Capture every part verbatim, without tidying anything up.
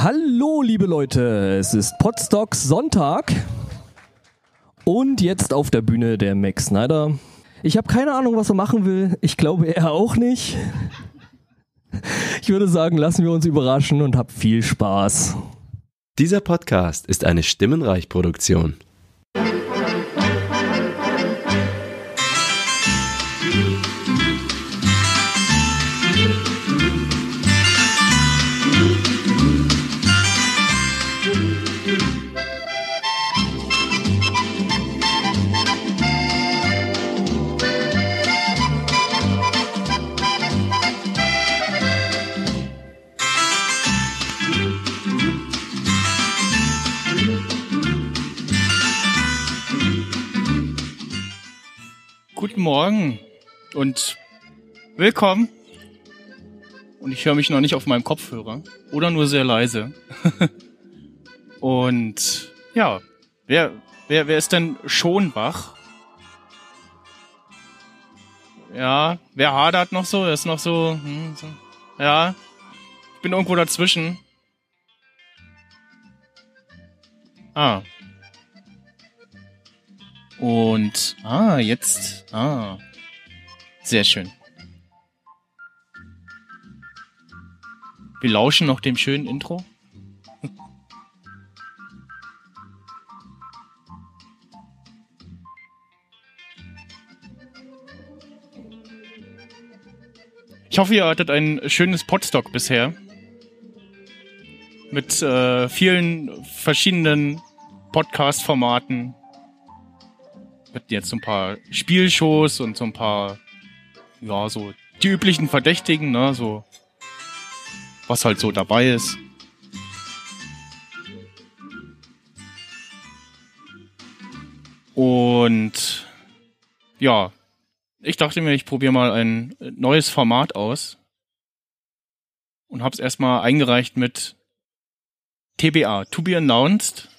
Hallo liebe Leute, es ist Podstocks Sonntag und jetzt auf der Bühne der Max Snyder. Ich habe keine Ahnung, was er machen will, ich glaube er auch nicht. Ich würde sagen, lassen wir uns überraschen und habt viel Spaß. Dieser Podcast ist eine Stimmenreich-Produktion. Guten Morgen und willkommen. Und ich höre mich noch nicht auf meinem Kopfhörer oder nur sehr leise. Und ja, wer, wer, wer ist denn schon wach? Ja, wer hadert noch so? Er ist noch so, hm, so. Ja, ich bin irgendwo dazwischen. Ah. Und, ah, jetzt, ah, sehr schön. Wir lauschen noch dem schönen Intro. Ich hoffe, ihr hattet ein schönes Podstock bisher. Mit äh, vielen verschiedenen Podcast-Formaten. Mit jetzt so ein paar Spielshows und so ein paar, ja, so die üblichen Verdächtigen, ne, so was halt so dabei ist. Und ja, ich dachte mir, ich probiere mal ein neues Format aus und hab's erstmal eingereicht mit T B A, To Be Announced,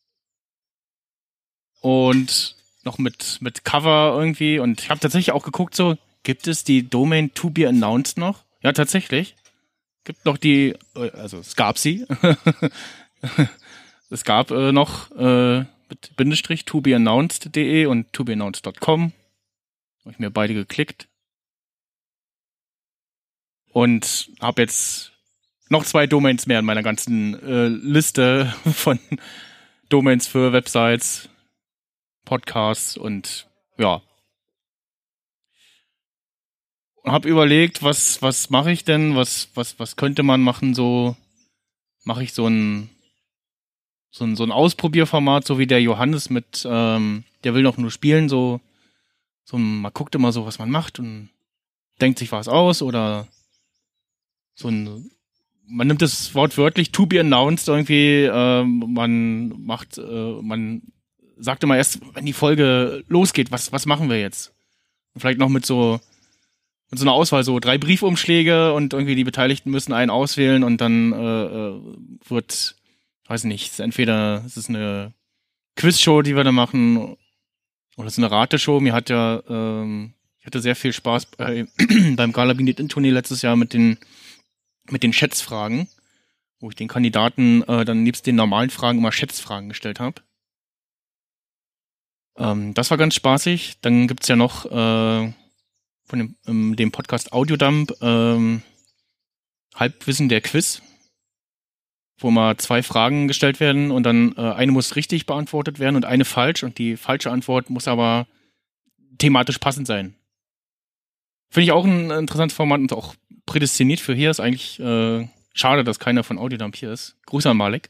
und noch mit mit Cover irgendwie, und ich habe tatsächlich auch geguckt, so, gibt es die Domain To Be Announced noch? Ja, tatsächlich. Gibt noch die, also es gab sie. Es gab äh, noch äh, mit Bindestrich to be announced punkt de und to be announced punkt com. Habe ich mir beide geklickt. Und habe jetzt noch zwei Domains mehr in meiner ganzen äh, Liste von Domains für Websites, Podcasts und ja. Und habe überlegt, was was mache ich denn? Was was was könnte man machen? So mache ich so ein so ein so ein Ausprobierformat, so wie der Johannes mit ähm, der will doch nur spielen, so so ein, man guckt immer so, was man macht und denkt sich was aus, oder so ein, man nimmt das Wort wörtlich, to be announced irgendwie, ähm, man macht, äh, man sagt immer erst, wenn die Folge losgeht, was was machen wir jetzt? Und vielleicht noch mit so mit so einer Auswahl, so drei Briefumschläge, und irgendwie die Beteiligten müssen einen auswählen, und dann äh, wird, weiß nicht, es ist entweder es ist eine Quizshow, die wir da machen, oder es ist eine Rateshow. Mir hat ja, ähm, ich hatte sehr viel Spaß bei, beim Gala-Bindet-In-Tournee letztes Jahr mit den mit den Schätzfragen, wo ich den Kandidaten äh, dann nebst den normalen Fragen immer Schätzfragen gestellt habe. Ähm, das war ganz spaßig. Dann gibt's ja noch äh, von dem, ähm, dem Podcast Audiodump ähm, Halbwissen der Quiz, wo mal zwei Fragen gestellt werden und dann äh, eine muss richtig beantwortet werden und eine falsch, und die falsche Antwort muss aber thematisch passend sein. Finde ich auch ein interessantes Format und auch prädestiniert für hier. Ist eigentlich äh, schade, dass keiner von Audiodump hier ist. Grüße an Malek.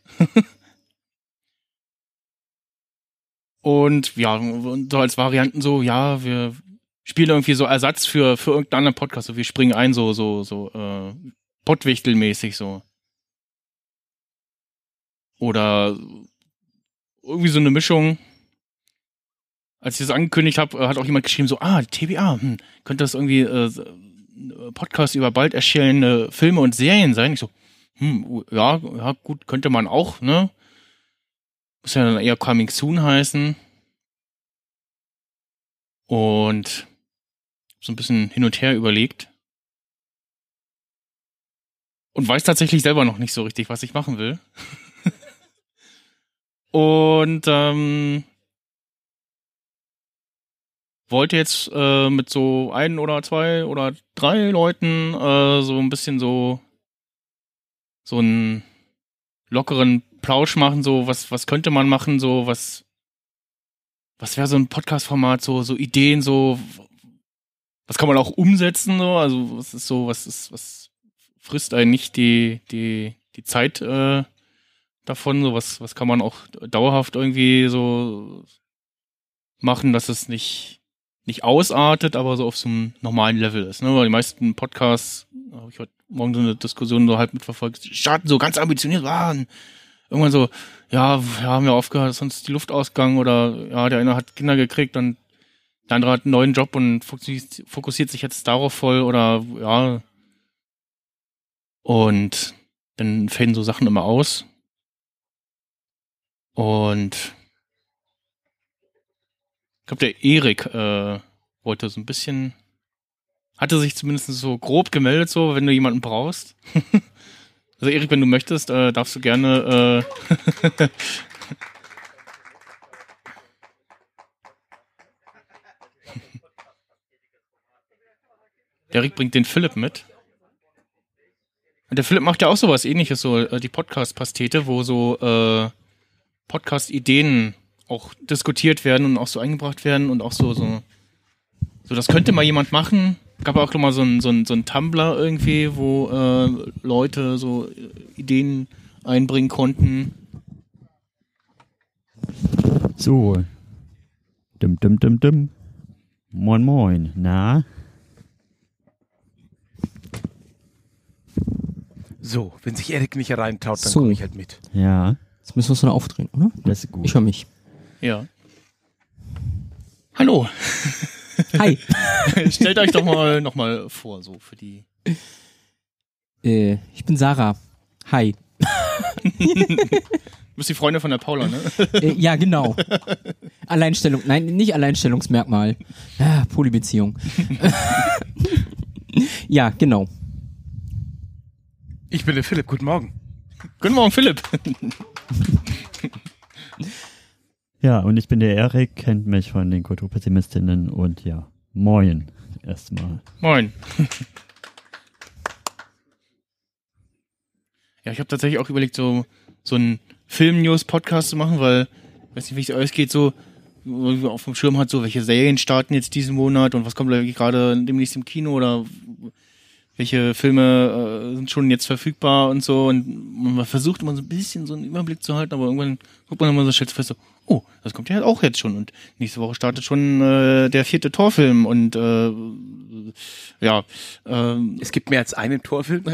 Und ja, so als Varianten so, ja, wir spielen irgendwie so Ersatz für für irgendeinen anderen Podcast. So, wir springen ein, so so so äh, Pottwichtel-mäßig so. Oder irgendwie so eine Mischung. Als ich das angekündigt habe, hat auch jemand geschrieben, so, ah, T B A, hm, könnte das irgendwie äh, Podcast über bald erscheinende Filme und Serien sein? Ich so, hm, ja, ja, gut, könnte man auch, ne? Muss ja dann eher Coming Soon heißen. Und so ein bisschen hin und her überlegt. und weiß tatsächlich selber noch nicht so richtig, was ich machen will. Und ähm, wollte jetzt äh, mit so ein oder zwei oder drei Leuten äh, so ein bisschen so so einen lockeren Plausch machen, so was was könnte man machen, so was was wäre so ein Podcast-Format, so so Ideen, so was kann man auch umsetzen, so, also was ist so, was ist, was frisst einen nicht die die die Zeit äh, davon, so was was kann man auch dauerhaft irgendwie so machen, dass es nicht nicht ausartet, aber so auf so einem normalen Level ist, ne? Weil die meisten Podcasts, habe ich heute Morgen so eine Diskussion so halb mitverfolgt, starten so ganz ambitioniert, waren irgendwann so, ja, ja, haben wir aufgehört, sonst ist die Luft ausgegangen oder ja, der eine hat Kinder gekriegt und der andere hat einen neuen Job und fokussiert, fokussiert sich jetzt darauf voll oder ja. Und dann faden so Sachen immer aus. Und ich glaube, der Erik äh, wollte so ein bisschen, hatte sich zumindest so grob gemeldet, so, wenn du jemanden brauchst. Also Erik, wenn du möchtest, äh, darfst du gerne äh, der Erik bringt den Philipp mit. Und der Philipp macht ja auch sowas ähnliches, so äh, die Podcast-Pastete, wo so äh, Podcast-Ideen auch diskutiert werden und auch so eingebracht werden und auch so, so, so das könnte mal jemand machen. Gab auch mal so ein, so ein, so ein Tumblr irgendwie, wo äh, Leute so Ideen einbringen konnten. So. Dim, dim, dim, dim. Moin, moin. Na? So, wenn sich Erik nicht reintaut, dann So. komme ich halt mit. Ja, Jetzt müssen wir es noch aufdrehen, oder? das ist gut. Ich höre mich. Ja. Hallo. Hi. Stellt euch doch mal noch mal vor, so für die. äh, ich bin Sarah. Hi. Du bist die Freundin von der Paula, ne? äh, ja, genau. Alleinstellung, nein, nicht Alleinstellungsmerkmal. Ah, Polybeziehung. Ja, genau. Ich bin der Philipp, guten Morgen. Guten Morgen, Philipp. Ja, und ich bin der Erik, kennt mich von den Kulturpessimistinnen und ja, moin erstmal. Moin. Ja, ich habe tatsächlich auch überlegt, so so einen Film-News-Podcast zu machen, weil, ich weiß nicht, wie es euch geht, so wo auf dem Schirm hat, so welche Serien starten jetzt diesen Monat und was kommt da gerade demnächst im Kino oder welche Filme äh, sind schon jetzt verfügbar und so und man versucht immer so ein bisschen so einen Überblick zu halten, aber irgendwann guckt man immer so schnell fest, so, oh, das kommt ja halt auch jetzt schon und nächste Woche startet schon äh, der vierte Torfilm und äh, ja. Äh, Es gibt mehr als einen Torfilm.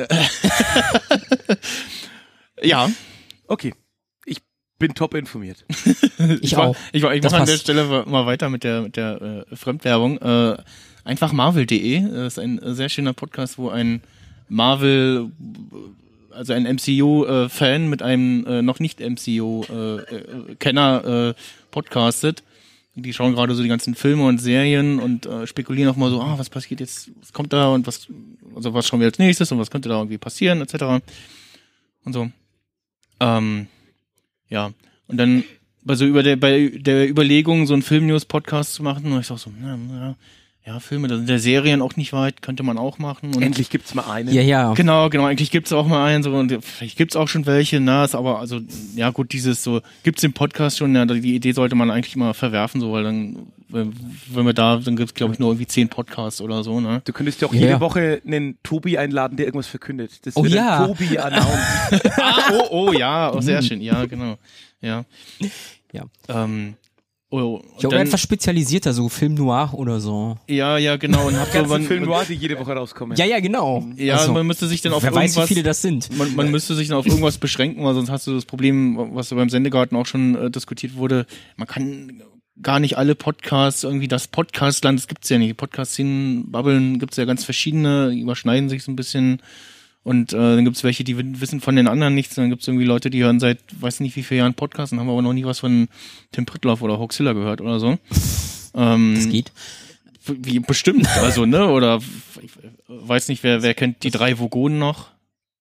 ja. Okay, ich bin top informiert. Ich war, auch. Ich, war, ich Das mache an der passt. Stelle mal weiter mit der mit der äh, Fremdwerbung. Äh, einfach Marvel punkt de Das ist ein sehr schöner Podcast, wo ein Marvel, also ein M C U-Fan äh, mit einem äh, noch nicht M C U-Kenner äh, podcastet. Die schauen gerade so die ganzen Filme und Serien und äh, spekulieren auch mal so, ah, was passiert jetzt, was kommt da und was, also was schauen wir als nächstes und was könnte da irgendwie passieren, et cetera. Und so. Ähm, ja. Und dann bei so über der, bei der Überlegung, so einen Film-News-Podcast zu machen, und ich sag so, na, na, ja, Filme, da sind ja Serien auch nicht weit, könnte man auch machen. Und Endlich gibt's mal einen. Ja, ja. Genau, genau, eigentlich gibt's auch mal einen, so, und vielleicht gibt's auch schon welche, na, ist aber, also, ja gut, dieses so, gibt's den Podcast schon, ja, die Idee sollte man eigentlich mal verwerfen, so, weil dann, wenn, wenn wir da, dann gibt's, glaube ich, nur irgendwie zehn Podcasts oder so, ne? Du könntest ja auch Ja. jede Woche einen Tobi einladen, der irgendwas verkündet. Das Oh wird ja. ein Tobi announced. Ah, oh, oh, ja, oh, sehr schön, ja, genau, ja. Ja. Ähm, oh, Ich glaube, dann, etwas spezialisierter, so Film Noir oder so. ja, ja, genau, und hab so, Ganzen man, Film Noir, die jede Woche rauskommen. Ja, ja, genau. ja, Also, man müsste sich dann auf wer weiß, wie irgendwas, viele das sind. Man, man müsste sich dann auf irgendwas beschränken, weil sonst hast du das Problem, was beim Sendegarten auch schon äh, diskutiert wurde. Man kann gar nicht alle Podcasts, irgendwie das Podcastland, das gibt's ja nicht. Podcast-Szenen, Bubblen gibt's ja ganz verschiedene, die überschneiden sich so ein bisschen. Und äh, dann gibt's welche, die wissen von den anderen nichts. Dann gibt's irgendwie Leute, die hören seit, weiß nicht wie vielen Jahren Podcasts und haben aber noch nie was von Tim Prittloff oder Hoaxilla gehört oder so. Ähm, Das geht. Wie, bestimmt, also, ne, oder ich weiß nicht, wer, wer kennt die drei Vogonen noch?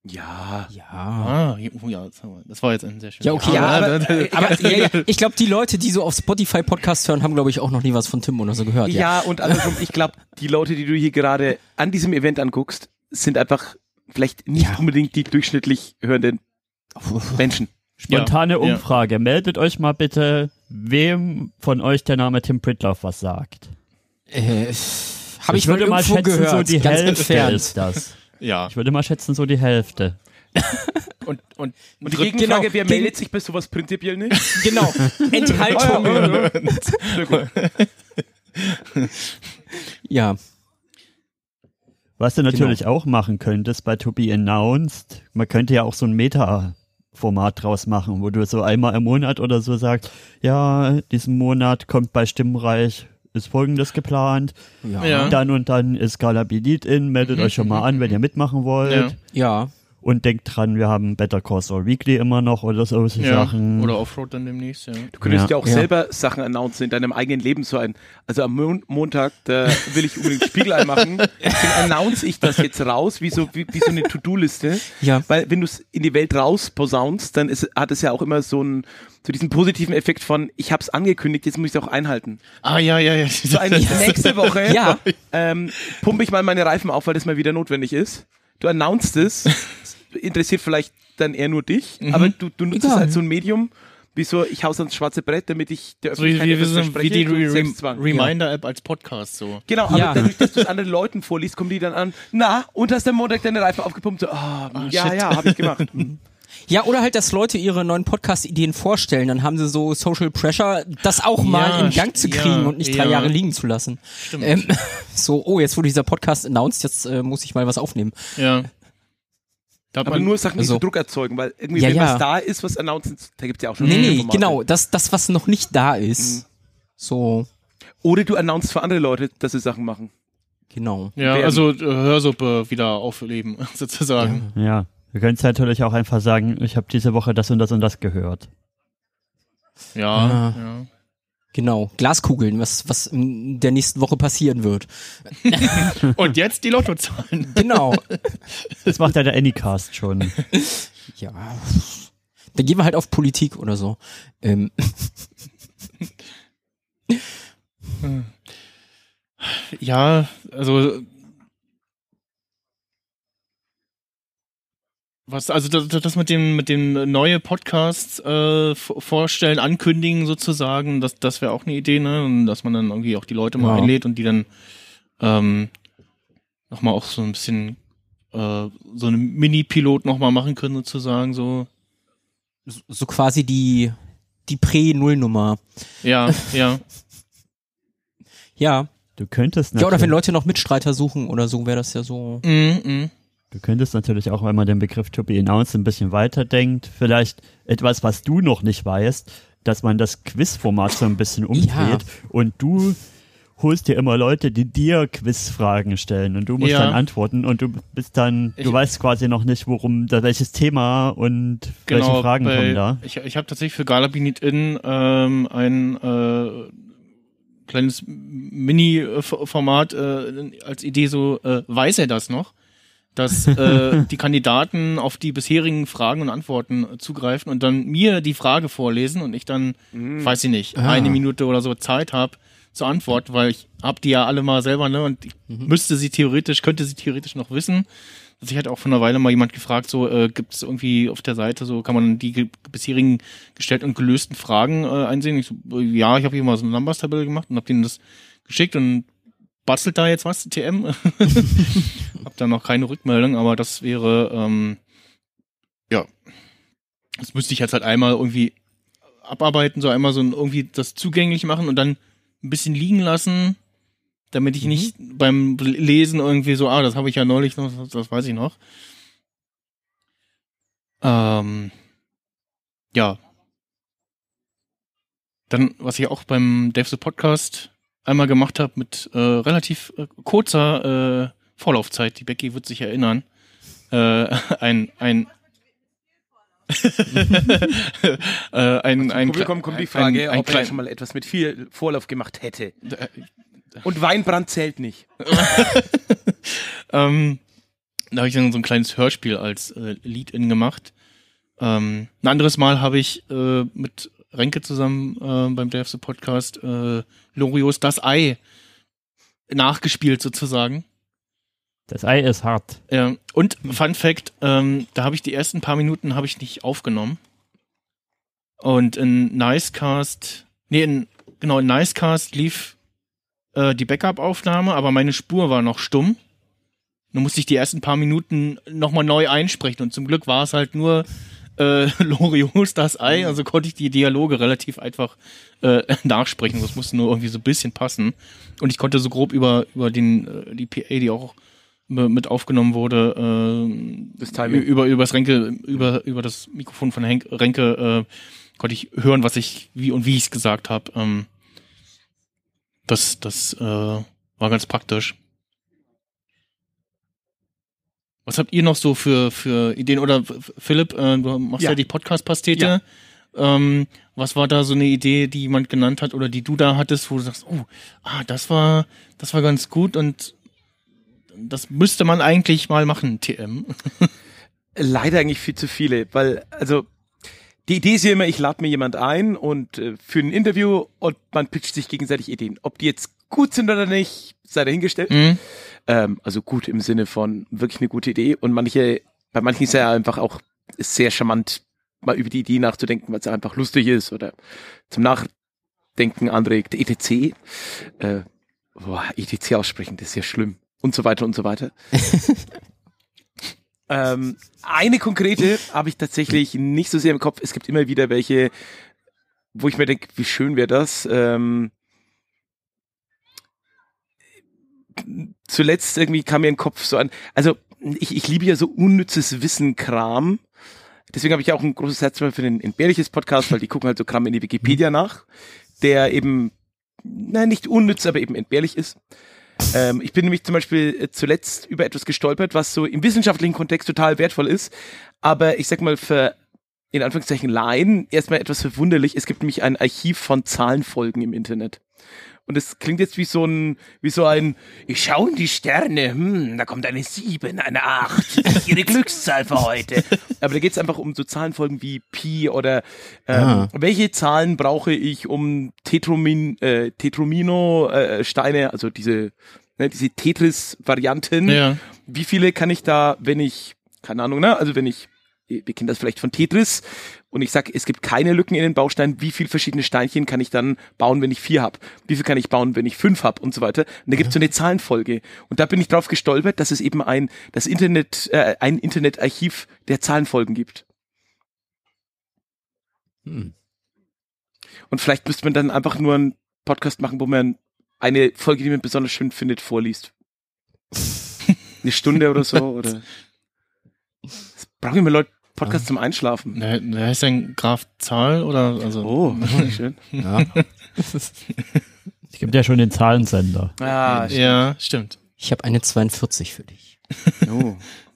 Ja. Ja. Ah, oh ja, das war jetzt ein sehr schönes. Ja, okay. Ja, aber, aber, äh, aber ja, ja, ich glaube, die Leute, die so auf Spotify Podcast hören, haben, glaube ich, auch noch nie was von Tim oder so gehört. Ja, Ja, und andersrum, ich glaube, die Leute, die du hier gerade an diesem Event anguckst, sind einfach vielleicht nicht Ja. unbedingt die durchschnittlich hörenden Menschen. Spontane Ja, ja. Umfrage. Meldet euch mal bitte, wem von euch der Name Tim Pritloff was sagt. Äh, Habe ich, ich würde mal mal irgendwo schätzen, gehört, so die ganz Hälfte entfernt. ist das. Ja. Ich würde mal schätzen, so die Hälfte. Und, und, Und die dritt- Gegenfrage, genau, wer gegen- meldet sich bei sowas prinzipiell nicht? Genau. Enthaltung. Ja. Was du natürlich auch machen könntest bei To Be Announced, man könnte ja auch so ein Meta-Format draus machen, wo du so einmal im Monat oder so sagst, ja, diesen Monat kommt bei Stimmreich, ist Folgendes geplant, Ja. Ja. dann und dann ist Gala Beat in, meldet Mhm, euch schon mal an, wenn ihr mitmachen wollt. Ja. Ja. Und denkt dran, wir haben Better Call Saul Weekly immer noch oder solche ja. Sachen. Oder Offroad dann demnächst, ja. Du könntest ja, Ja. auch Ja. selber Sachen announcen in deinem eigenen Leben. So ein, also am Mon Montag, da will ich unbedingt Spiegelei machen. Deswegen announce ich das jetzt raus, wie so, wie, wie so eine To-Do-Liste. Ja. Weil wenn du es in die Welt raus posaunst, dann ist, hat es ja auch immer so einen, so diesen positiven Effekt von, ich habe es angekündigt, jetzt muss ich es auch einhalten. Ah, ja, ja, ja. So eine, nächste Woche Ja. ähm, pumpe ich mal meine Reifen auf, weil das mal wieder notwendig ist. Du announcest es, interessiert vielleicht dann eher nur dich, Mhm. aber du, du nutzt Egal. es als so ein Medium, wie so, ich hau's ans schwarze Brett, damit ich der So wie, Öffentlichkeit wie, etwas wie, verspreche, wie die so Re Selbstzwang. Reminder-App als Podcast so. Genau, aber Ja. dadurch, dass du es anderen Leuten vorliest, kommen die dann an, na, und hast du am Montag deine Reifen aufgepumpt? So, ah, ja, shit. ja, habe ich gemacht. Ja, oder halt, dass Leute ihre neuen Podcast-Ideen vorstellen, dann haben sie so Social Pressure, das auch mal Ja, in Gang zu ja, kriegen und nicht drei ja. Jahre liegen zu lassen. Stimmt. Ähm, so, oh, jetzt wurde dieser Podcast announced, jetzt äh, muss ich mal was aufnehmen. Ja. Da hat Aber man, nur Sachen, die so also- Druck erzeugen, weil irgendwie, Ja, wenn ja. was da ist, was announcen, da gibt's ja auch schon Nee, viele nee, Formate. genau, das, das, was noch nicht da ist. Mhm. So, Oder du announcest für andere Leute, dass sie Sachen machen. genau. ja, werden. also äh, Hörsuppe wieder aufleben, sozusagen. Ja, wir können es natürlich auch einfach sagen, ich habe diese Woche das und das und das gehört. Ja, Ah. ja. Genau, Glaskugeln, was, was in der nächsten Woche passieren wird. Und jetzt die Lottozahlen. Genau. Das macht ja der Anycast schon. Ja. Dann gehen wir halt auf Politik oder so. Ähm, Ja, also was, also das, das mit dem mit dem neue Podcasts äh, v- vorstellen, ankündigen sozusagen, das das wäre auch eine Idee, ne, und dass man dann irgendwie auch die Leute mal Ja. einlädt und die dann ähm, noch mal auch so ein bisschen äh, so einen Mini-Pilot noch mal machen können sozusagen, so. so quasi die, die Prä-Null-Nummer. Ja, ja. Ja. Du könntest Ja, oder wenn natürlich, Leute noch Mitstreiter suchen oder so, wäre das ja so. Mhm, mhm. du könntest natürlich auch, wenn man den Begriff To Be Announced ein bisschen weiterdenkt, vielleicht etwas, was du noch nicht weißt, dass man das Quizformat so ein bisschen umdreht Ja. und du holst dir immer Leute, die dir Quizfragen stellen und du musst Ja. dann antworten und du bist dann, du Ich- weißt quasi noch nicht, worum, da, welches Thema und welche Genau, Fragen bei, kommen da. Ich, ich habe tatsächlich für Gala Be It In ähm, ein äh, kleines Mini-Format äh, als Idee so, äh, weiß er das noch? Dass äh, die Kandidaten auf die bisherigen Fragen und Antworten äh, zugreifen und dann mir die Frage vorlesen und ich dann, weiß ich nicht, Ah. eine Minute oder so Zeit habe zur Antwort, weil ich hab die ja alle mal selber, ne, und ich müsste sie theoretisch, könnte sie theoretisch noch wissen. Also ich hatte auch vor einer Weile mal jemand gefragt, so äh, gibt es irgendwie auf der Seite so, kann man die ge bisherigen gestellten und gelösten Fragen äh, einsehen? Ich so, äh, ja, ich habe hier mal so eine Numbers-Tabelle gemacht und habe denen das geschickt und bastelt da jetzt was, T M? Hab da noch keine Rückmeldung, aber das wäre, ähm, ja, das müsste ich jetzt halt einmal irgendwie abarbeiten, so einmal so ein, irgendwie das zugänglich machen und dann ein bisschen liegen lassen, damit ich nicht beim Lesen irgendwie so, ah, das habe ich ja neulich noch, das, das weiß ich noch. Ähm, ja. Dann, was ich auch beim Dave the Podcast einmal gemacht habe, mit äh, relativ äh, kurzer äh, Vorlaufzeit, die Becky wird sich erinnern, äh, ein, ein äh, ein, ein, Publikum kommt die ein- Frage, ein ob er klein- schon mal etwas mit viel Vorlauf gemacht hätte. äh, Und Weinbrand zählt nicht. ähm, Da habe ich dann so ein kleines Hörspiel als äh, Lead-In gemacht. Ähm, ein anderes Mal habe ich äh, mit Renke zusammen äh, beim Day of the Podcast äh, Lorios Das Ei nachgespielt sozusagen. Das Ei ist hart. Ja, und Fun Fact, ähm, da habe ich die ersten paar Minuten habe ich nicht aufgenommen. Und in Nicecast, nee, in, genau, in Nicecast lief äh, die Backup-Aufnahme, aber meine Spur war noch stumm. Dann musste ich die ersten paar Minuten nochmal neu einsprechen und zum Glück war es halt nur äh, Lorios Das Ei, also konnte ich die Dialoge relativ einfach äh, nachsprechen. Das musste nur irgendwie so ein bisschen passen. Und ich konnte so grob über, über den, äh, die P A, die auch mit aufgenommen wurde, äh, das Timing. über über das Renke, über über das Mikrofon von Henk, Renke äh, konnte ich hören, was ich wie und wie ich es gesagt habe. Ähm, das das äh, war ganz praktisch. Was habt ihr noch so für für Ideen oder Philipp? Äh, du machst ja, ja die Podcast-Pastete. Ja. Ähm, was war da so eine Idee, die jemand genannt hat oder die du da hattest, wo du sagst, oh, ah, das war das war ganz gut und das müsste man eigentlich mal machen, T M. Leider eigentlich viel zu viele, weil, also, die Idee ist ja immer, ich lade mir jemand ein und äh, für ein Interview und man pitcht sich gegenseitig Ideen. Ob die jetzt gut sind oder nicht, sei dahingestellt. Mhm. Ähm, also gut im Sinne von wirklich eine gute Idee und manche, bei manchen ist ja einfach auch sehr charmant, mal über die Idee nachzudenken, weil es einfach lustig ist oder zum Nachdenken anregt. E T C, äh, boah, E T C aussprechen, das ist ja schlimm. Und so weiter und so weiter. ähm, eine konkrete habe ich tatsächlich nicht so sehr im Kopf. Es gibt immer wieder welche, wo ich mir denke, wie schön wäre das. Ähm, zuletzt irgendwie kam mir in den Kopf so an, also ich, ich liebe ja so unnützes Wissen-Kram. Deswegen habe ich auch ein großes Herz für den Entbehrliches Podcast, weil die gucken halt so Kram in die Wikipedia nach, der eben, nein, nicht unnütz, aber eben entbehrlich ist. Ähm, ich bin nämlich zum Beispiel äh, zuletzt über etwas gestolpert, was so im wissenschaftlichen Kontext total wertvoll ist, aber ich sag mal für, in Anführungszeichen, Laien erstmal etwas verwunderlich. Es gibt nämlich ein Archiv von Zahlenfolgen im Internet. Und es klingt jetzt wie so ein, wie so ein, ich schaue in die Sterne, hm, da kommt eine sieben, eine acht, das ist ihre Glückszahl für heute. Aber da geht es einfach um so Zahlenfolgen wie Pi oder ähm, ah. welche Zahlen brauche ich, um Tetromin, äh, Tetromino-Steine, also diese, ne, diese Tetris-Varianten, ja. Wie viele kann ich da, wenn ich, keine Ahnung, ne, also wenn ich, wir kennen das vielleicht von Tetris und ich sag, es gibt keine Lücken in den Bausteinen, wie viele verschiedene Steinchen kann ich dann bauen, wenn ich vier habe? Wie viel kann ich bauen, wenn ich fünf habe und so weiter? Und da gibt's so eine Zahlenfolge. Und da bin ich drauf gestolpert, dass es eben ein das Internet äh, ein Internetarchiv der Zahlenfolgen gibt. Hm. Und vielleicht müsste man dann einfach nur einen Podcast machen, wo man eine Folge, die man besonders schön findet, vorliest. Eine Stunde oder so, oder das brauchen wir Leute Podcast ja. zum Einschlafen. Der, der heißt ein Graf Zahl oder also. Oh, schön. Ja. Es gibt ja schon den Zahlensender. Ah, stimmt. Ja, stimmt. Ich habe eine zweiundvierzig für dich. Oh.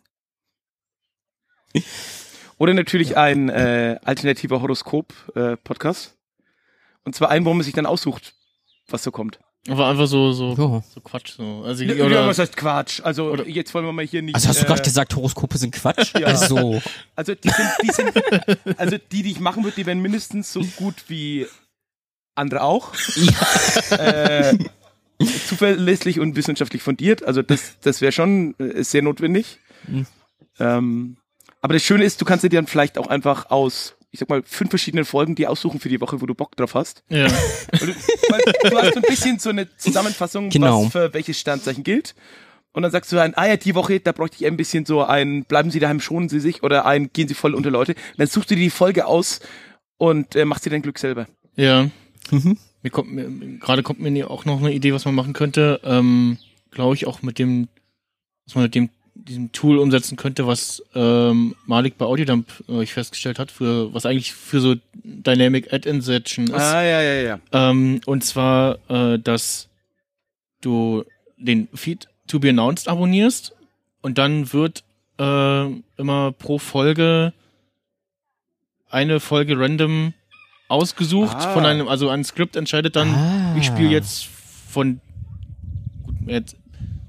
Oder natürlich ein äh, alternativer Horoskop-Podcast. Äh, Und zwar einen, wo man sich dann aussucht, was so kommt. Aber einfach so so, oh. so Quatsch. So. Also, ja, oder, was heißt Quatsch? Also oder, jetzt wollen wir mal hier nicht... Also hast du äh, gerade gesagt, Horoskope sind Quatsch? Ja. Also, also, die sind, die sind, also die, die ich machen würde, die werden mindestens so gut wie andere auch. Ja. Äh, zuverlässig und wissenschaftlich fundiert. Also das, das wäre schon äh, sehr notwendig. Mhm. Ähm, aber das Schöne ist, du kannst dir dann vielleicht auch einfach aus... ich sag mal, fünf verschiedene Folgen, die aussuchen für die Woche, wo du Bock drauf hast. Ja. Du, weil du hast so ein bisschen so eine Zusammenfassung, genau. was für welches Sternzeichen gilt. Und dann sagst du ein, ah ja, die Woche, da bräuchte ich ein bisschen so ein, bleiben Sie daheim, schonen Sie sich, oder ein, gehen Sie voll unter Leute. Und dann suchst du dir die Folge aus und äh, machst dir dein Glück selber. Ja. Mhm. Mir kommt mir, gerade kommt mir auch noch eine Idee, was man machen könnte. Ähm, glaube ich auch mit dem, was man mit dem diesem Tool umsetzen könnte, was ähm, Malik bei Audiodump äh, ich festgestellt hat, für was eigentlich für so Dynamic Ad Insertion ist. Ah, ja, ja, ja. Ähm, und zwar, äh, dass du den Feed To Be Announced abonnierst und dann wird äh, immer pro Folge eine Folge random ausgesucht ah. von einem, also ein Skript entscheidet dann, ah. ich spiele jetzt von gut, jetzt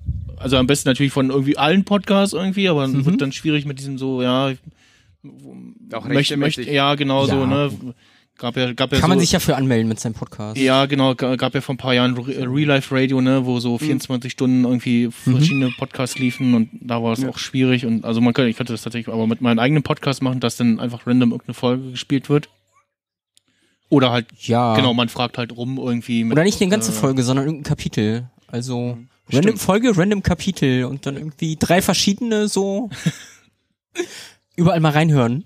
also am besten natürlich von irgendwie allen Podcasts irgendwie, aber Mhm. wird dann schwierig mit diesem so, ja, Auch möchte, möchte, ja, genau so, Ja. ne, gab ja, gab ja Kann so, man sich ja für anmelden mit seinem Podcast. ja, genau, g- gab ja vor ein paar Jahren Re- Real Life Radio, ne, wo so vierundzwanzig Stunden irgendwie verschiedene Podcasts liefen und da war es Ja. auch schwierig und also man könnte, ich könnte das tatsächlich aber mit meinem eigenen Podcast machen, dass dann einfach random irgendeine Folge gespielt wird. Oder halt, Ja. genau, man fragt halt rum irgendwie mit, Oder nicht eine ganze äh, Folge, sondern irgendein Kapitel. Also Stimmt. random Folge, random Kapitel und dann irgendwie drei verschiedene so überall mal reinhören.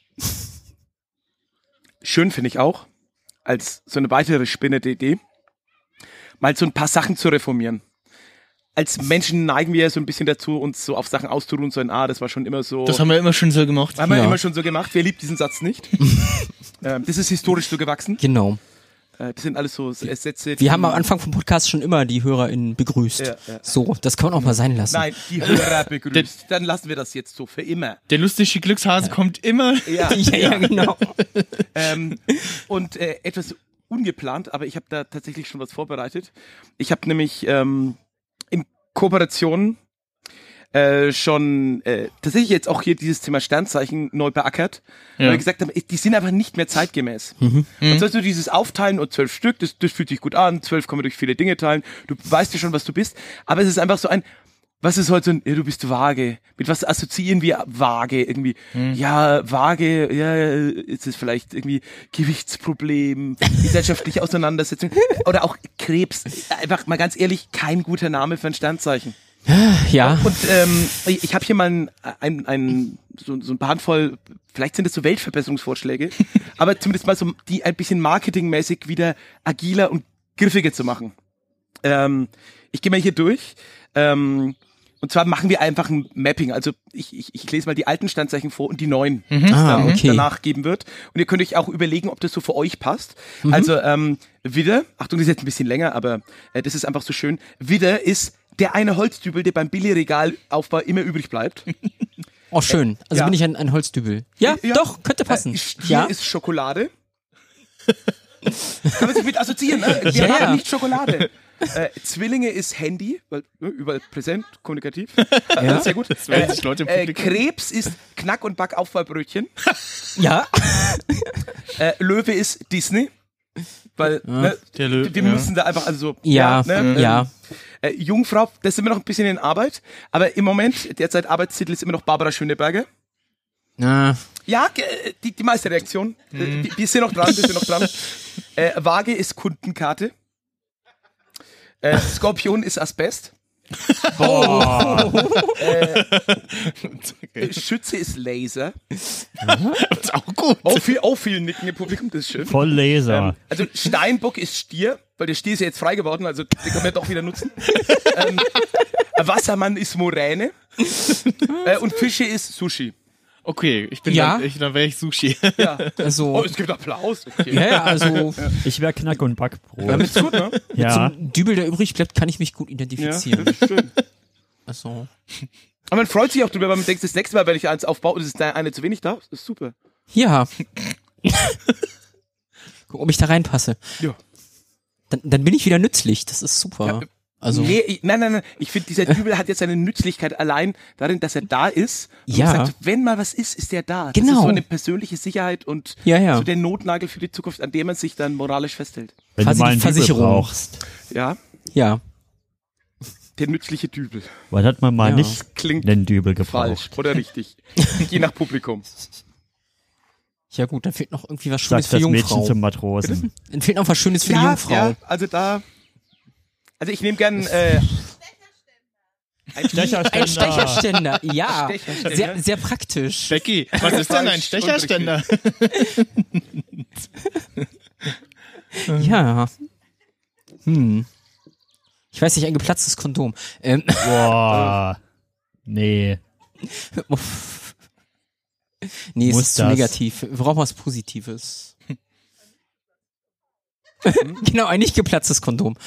Schön finde ich auch, als so eine weitere spinnende Idee, mal so ein paar Sachen zu reformieren. Als Menschen neigen wir ja so ein bisschen dazu, uns so auf Sachen auszuruhen, so ein, ah, das war schon immer so. Das haben wir immer schon so gemacht. haben wir Ja. immer schon so gemacht. Wer liebt diesen Satz nicht? ähm, das ist historisch so gewachsen. Genau. Äh, das sind alles so S- Sätze. Wir haben am Anfang vom Podcast schon immer die HörerInnen begrüßt. Ja, ja. So, das kann man auch mal sein lassen. Nein, die Hörer begrüßt. Dann lassen wir das jetzt so für immer. Der lustige Glückshase kommt immer. Ja, Ja, ja, genau. Ähm, und äh, etwas ungeplant, aber ich habe da tatsächlich schon was vorbereitet. Ich habe nämlich ähm, in Kooperation äh, schon äh, tatsächlich jetzt auch hier dieses Thema Sternzeichen neu beackert, Ja. weil wir gesagt haben, die sind einfach nicht mehr zeitgemäß. Mhm. Und sollst du dieses Aufteilen und zwölf Stück, das, das fühlt sich gut an, zwölf kann man durch viele Dinge teilen, du weißt ja schon, was du bist, aber es ist einfach so ein, was ist heute so ein, ja, du bist vage. Mit was assoziieren wir vage irgendwie? Ja, vage, ja, ist es vielleicht irgendwie Gewichtsproblem, gesellschaftliche Auseinandersetzung oder auch Krebs. Einfach mal ganz ehrlich, kein guter Name für ein Sternzeichen. Ja. Und ähm, ich, ich habe hier mal ein, ein, ein, so, so ein paar Handvoll, vielleicht sind es so Weltverbesserungsvorschläge, aber zumindest mal so die ein bisschen marketingmäßig wieder agiler und griffiger zu machen. Ähm, ich gehe mal hier durch. Ähm, und zwar machen wir einfach ein Mapping. Also ich, ich, ich lese mal die alten Sternzeichen vor und die neuen, die es Ah, dann okay. danach geben wird. Und ihr könnt euch auch überlegen, ob das so für euch passt. Also ähm, Widder, Achtung, das ist jetzt ein bisschen länger, aber äh, das ist einfach so schön. Widder ist der eine Holzdübel, der beim Billigregalaufbau immer übrig bleibt. Oh, schön. Also ja. bin ich ein, ein Holzdübel. Ja, Ja. doch, könnte passen. Äh, Stier ja. ist Schokolade. Kann man sich mit assoziieren, ne? Wir Ja, haben ja. nicht Schokolade. Äh, Zwillinge ist Handy, weil ne, überall präsent, kommunikativ. Ja. Sehr gut. melden sich Leute im Äh, Publikum. Krebs ist Knack- und Backaufbahrbrötchen. ja. Äh, Löwe ist Disney. Weil ne, Der Löwe, wir ja. müssen da einfach, also Ja, ne, ja. Ähm, äh, Jungfrau, das sind wir noch ein bisschen in Arbeit, aber im Moment, derzeit Arbeitstitel ist immer noch Barbara Schöneberger. Na, Ja, ge- die, die meiste Reaktion. Äh, wir, wir sind noch dran, wir sind noch dran. Äh, Waage ist Kundenkarte. Äh, Skorpion ist Asbest. Äh, Schütze ist Laser. ist auch gut. Auch viel, auch viel Nicken im Publikum, das ist schön. Voll Laser. Ähm, also Steinbock ist Stier, weil der Stier ist ja jetzt frei geworden, also den können wir doch wieder nutzen. ähm, Wassermann ist Moräne. äh, und Fische ist Sushi. Okay, ich bin Ja. dann, ich, dann wäre ich Sushi. Ja. also, Oh, es gibt Applaus. Okay. ja, ja, also Ich wäre Knack- und Backbrot. Ja, ist gut, ne? Ja. zum Dübel, der übrig bleibt, kann ich mich gut identifizieren. das ist schön. Also, Aber man freut sich auch drüber, weil man denkt, das nächste Mal, wenn ich eins aufbaue, ist da eine zu wenig da. Das ist super. ja. Guck, ob ich da reinpasse. Ja. Dann, dann bin ich wieder nützlich. Das ist super. Ja, Also, Nee, ich, nein, nein, nein. Ich finde, dieser Dübel hat jetzt seine Nützlichkeit allein darin, dass er da ist. Und Ja. man sagt, wenn mal was ist, ist der da. Das Genau. ist so eine persönliche Sicherheit und Ja, ja. so der Notnagel für die Zukunft, an dem man sich dann moralisch festhält. Wenn quasi du mal die einen Dübel Versicherung. brauchst. Ja, ja. der nützliche Dübel. Wann hat man mal Ja. nicht Klingt einen Dübel falsch gebraucht? oder richtig. Je nach Publikum. Ja gut, dann fehlt noch irgendwie was Schönes Sagt für das Mädchen Jungfrau. zum Matrosen. Dann fehlt noch was Schönes für die Ja, Jungfrau. ja, also da. Also ich nehme gern äh, ein Stecherständer. Ein Stecherständer, ja. Stecherständer. Sehr, sehr praktisch. Becky, was ist denn ein Falsch Stecherständer? Ja. Hm. Ich weiß nicht, ein geplatztes Kondom. Ähm, Boah. Nee. uff. nee, es Muss ist zu das? negativ. Wir brauchen was Positives. Genau, ein nicht geplatztes Kondom.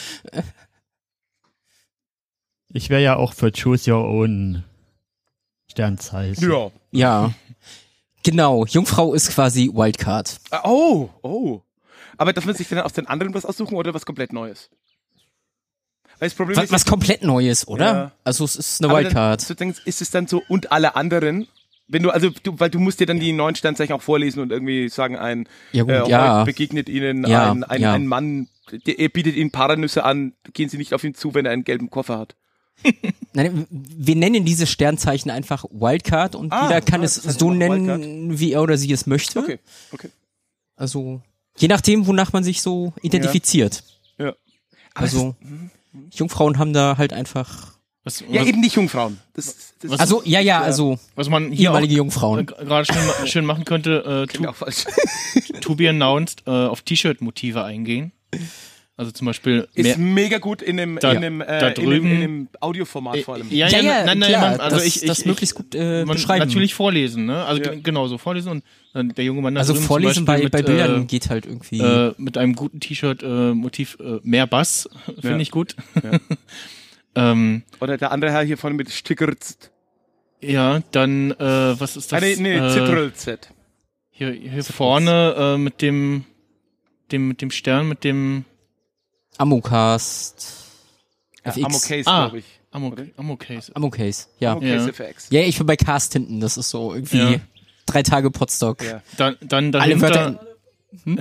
Ich wäre ja auch für Choose Your Own Sternzeichen. Ja. Ja. Genau, Jungfrau ist quasi Wildcard. Ah, Oh, oh. Aber darf man sich dann aus den anderen was aussuchen oder was komplett Neues? Weil das Problem Was, ist, was komplett Neues, oder? Ja. Also es ist eine aber Wildcard. Dann, du denkst, ist es dann so und alle anderen? Wenn du, also du, weil du musst dir dann die neuen Sternzeichen auch vorlesen und irgendwie sagen, ein Ja, gut, äh, ja. heute begegnet ihnen Ja, ein, ein, ja. ein Mann, der, er bietet ihnen Paranüsse an, gehen sie nicht auf ihn zu, wenn er einen gelben Koffer hat. Nein, wir nennen diese Sternzeichen einfach Wildcard und Ah, jeder kann ah, es das heißt so einfach nennen, Wildcard. wie er oder sie es möchte. Okay, okay. Also je nachdem, wonach man sich so identifiziert. Ja. Aber Also Jungfrauen haben da halt einfach. Was, Ja, was, eben nicht Jungfrauen. Das, das Was- Also ja, ja, also was man hier auch, ehemalige äh, Jungfrauen. gerade schön, ma- schön machen könnte, äh, klingt to, auch falsch. to be announced, äh, auf T-Shirt-Motive eingehen. Also zum Beispiel mehr, Ist mega gut in dem, Da- in dem, äh, da in dem, drüben- in dem Audioformat vor allem. Ja, Ja, ja, ja, nein, nein, klar, man, also das, ich, ich, das ich, möglichst gut äh, man beschreiben. natürlich vorlesen, ne? Also Ja. g- genau, so vorlesen und dann der junge Mann da Also drüben vorlesen zum bei, Beispiel bei mit, Bildern äh, geht halt irgendwie. äh, mit einem guten T-Shirt-Motiv äh, mehr Bass, finde Ja. ich gut. Ja. ähm, Oder der andere Herr hier vorne mit Stickerzt. ja, dann, äh, was ist das? Ah, nee, nee, äh, Zitrl-Z. Hier, hier vorne äh, mit dem, dem, mit dem Stern, mit dem Amocast. Ja, F X. Amocase, Ah. glaube ich. Ammo, Oder? Ammocase. Amocase, ja. Amocase Ja. F X. Ja, ich bin bei Cast hinten, das ist so irgendwie Ja. drei Tage Potstock. Ja. Dann, dann Alle dahinter, Wörter in,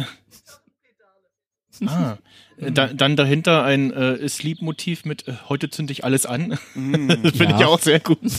ah, äh, da, dann dahinter ein äh, Sleep-Motiv mit äh, heute zünde ich alles an. Mm. Das finde Ja. ich auch sehr gut.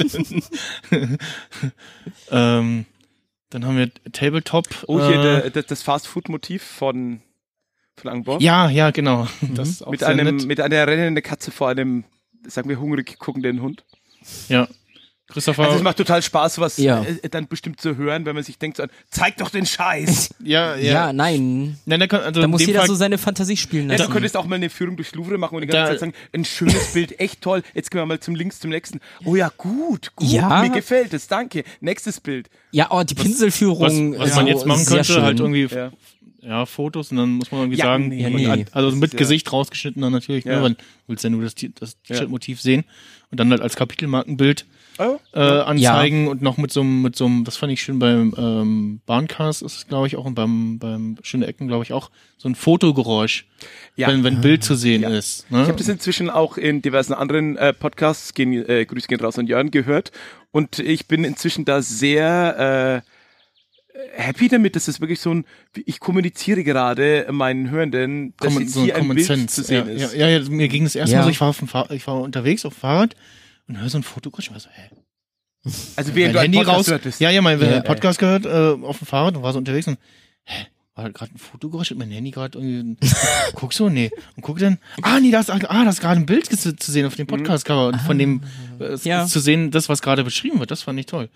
ähm, dann haben wir Tabletop. Oh, hier äh, der, das, das Fast-Food-Motiv von, von Angbor. Ja, ja, genau. Das ist auch mit, sehr einem, nett. mit einer rennenden Katze vor einem, sagen wir, hungrig guckenden Hund. Ja. Christopher, Also es macht total Spaß, sowas Ja. äh, dann bestimmt zu hören, wenn man sich denkt, so, zeig doch den Scheiß. ja, ja. ja, nein. Nein, der kann, also Da in muss dem jeder Fall, so seine Fantasie spielen Ja, lassen. du könntest auch mal eine Führung durchs Louvre machen und die ganze Da- Zeit sagen, ein schönes Bild, echt toll. Jetzt gehen wir mal zum links, zum nächsten. Oh ja, gut, gut, Ja. mir gefällt es, danke. Nächstes Bild. Ja, oh, die was, Pinselführung. was so man jetzt machen sehr könnte, schön. halt irgendwie Ja. ja, Fotos und dann muss man irgendwie Ja, sagen, nee. Ja, und nee. an- also mit ja- Gesicht rausgeschnitten dann natürlich, Ja. ne, weil du willst ja nur das, T- das Ja. T-Shirt-Motiv sehen und dann halt als Kapitelmarkenbild Oh, äh, anzeigen und noch mit so einem, mit so einem, das fand ich schön beim ähm, Bahncast ist es, glaube ich, auch und beim, beim Schöne Ecken, glaube ich, auch, so ein Fotogeräusch, Ja. wenn, wenn ein Bild zu sehen Ja. ist. Ne? Ich habe das inzwischen auch in diversen anderen äh, Podcasts, gehen, äh, Grüße gehen raus an Jörn, gehört. Und ich bin inzwischen da sehr äh, happy damit, dass es wirklich so ein, ich kommuniziere gerade meinen Hörenden, dass Common, jetzt so ein hier ein Common Bild Sense. zu sehen ja, ist. Ja, ja, ja, mir ging das erste Ja. Mal so, ich war, auf dem Fahr- ich war unterwegs auf dem Fahrrad und höre so ein Fotogeräusch und war so, hä? Also mein während du einen Handy Podcast raus. hörtest. Ja, ja, mein Ja. ja, Podcast gehört äh, auf dem Fahrrad und war so unterwegs und hä, war halt gerade ein Fotogeräusch und mein Handy gerade irgendwie guck so, nee. Und guck dann, ah nee, da ist, ah, da ist gerade ein Bild zu, zu sehen auf dem Podcast-Cover und von dem äh, Ja. zu sehen, das, was gerade beschrieben wird, das fand ich toll.